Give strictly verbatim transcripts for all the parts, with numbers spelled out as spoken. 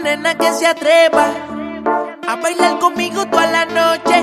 nena que se atreva a bailar conmigo toda la noche.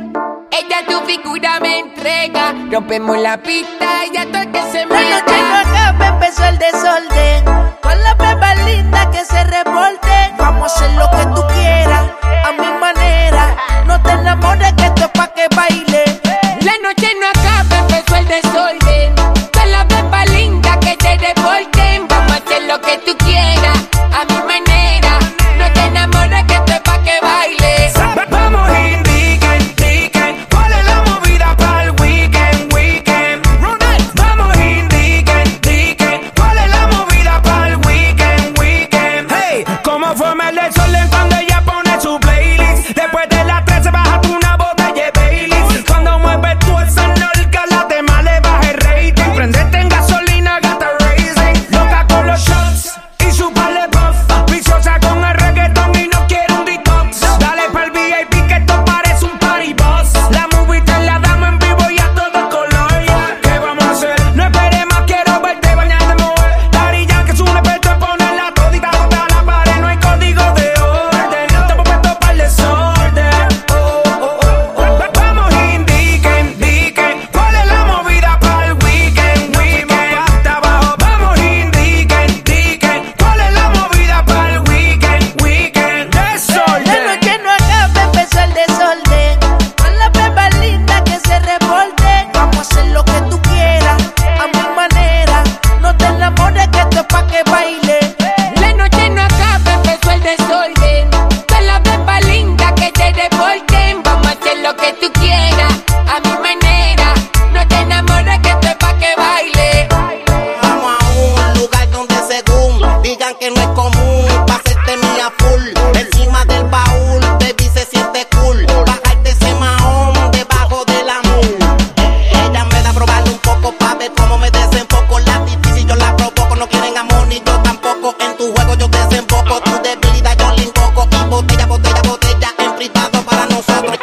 Ella tu figura me entrega, rompemos la pista y ya todo el que se La meta. noche no acaba, empezó el desorden. Con las bebas lindas que se reporten. Vamos a hacer lo que tú quieras, a mi manera. No te enamores que esto es pa' que baile. La noche no acaba, empezó el desorden. Con las bebas lindas que se reporten. Vamos a hacer lo que tú quieras, a mi manera. No te enamores que esto es pa' que baile. Vamos indiquen, indiquen, ¿cuál es la movida para el weekend, weekend? Vamos indiquen, indiquen, ¿cuál es la movida para el weekend, weekend? Hey, ¿cómo forma el desorden cuando ella pone su playlist? Después de las tres se baja una botella de Baileys. Cuando mueves tú esa nalga, la tema le baja el rating. Prendete en gasolina, gata racing. Loca con los shots y su par de puff. Viciosa con el reggaetón y no quiere un detox. Dale pa'l V I P que esto parece un party boss. La movie te la damos en vivo y a todo color. Yeah. ¿Qué vamos a hacer? No esperes más, quiero verte bañarte, mover. Darilla que es un experto en ponerla todita contra la pared. No hay código de orden. Estamos puestos para el desorden. Oh, oh, oh, oh. Vamos indiquen, indiquen, ¿cuál es la movida para el weekend, weekend? Hasta abajo. Vamos indiquen, indiquen, ¿cuál es la movida para el weekend, weekend? La Desorden. noche no acaba, empezó el desorden. Con las bebas lindas que se reporten. Vamos a hacer lo que tú quieras, a mi manera. No te enamores que esto es pa' que baile. La noche no acaba, empezó el desorden. Con las bebas lindas que te reporten. Vamos a hacer lo que tú quieras, a mi manera. No te enamores que esto es pa' que baile. Vamos a un lugar donde según digan que no es común pa' hacerte mía full. Encima del baúl, baby se siente cool. Bajarte ese mahón debajo de la moon. Ella me da a probarle un poco pa' ver cómo me desenfoco. La difícil yo la provoco, no quieren amor ni yo tampoco. En tu juego yo desemboco, tu debilidad yo le invoco. Y botella, botella, botella en privado para nosotros.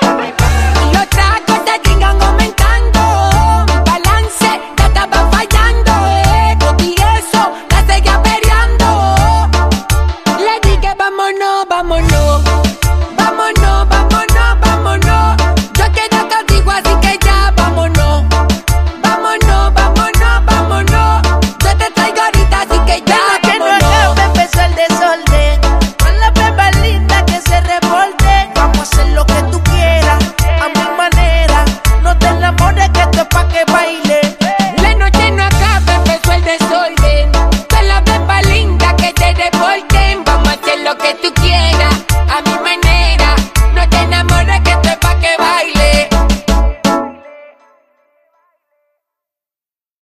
Los tragos te sigan aumentando. Mi balance ya estaba fallando. Eh. Con eso la seguía peleando. Le dije vámonos, vámonos. Vámonos, vámonos, vámonos. Yo quiero contigo así que ya vámonos. Vámonos, vámonos, vámonos. Yo te traigo ahorita así que ya La noche no vámonos. acaba, empezó el desorden. Con las bebas lindas que se reporten. Vamos a hacer lo que tú quieras, a mi manera. No te enamores que esto es pa' que baile. La noche no acaba, empezó el desorden. Con las bebas lindas que te reporten. Vamos a hacer lo que tú quieras, a mi manera.